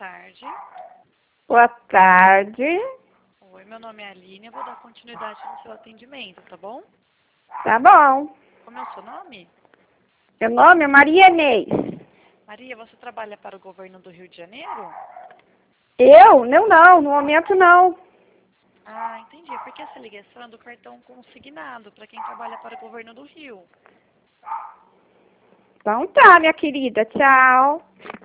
tarde. Boa tarde. Oi, meu nome é Aline, eu vou dar continuidade no seu atendimento, tá bom? Tá bom. Como é o seu nome? Meu nome é Maria Inês. Maria, você trabalha para o governo do Rio de Janeiro? Eu? Não, no momento não. Ah, entendi. Porque essa ligação é do cartão consignado para quem trabalha para o governo do Rio. Então tá, minha querida, tchau.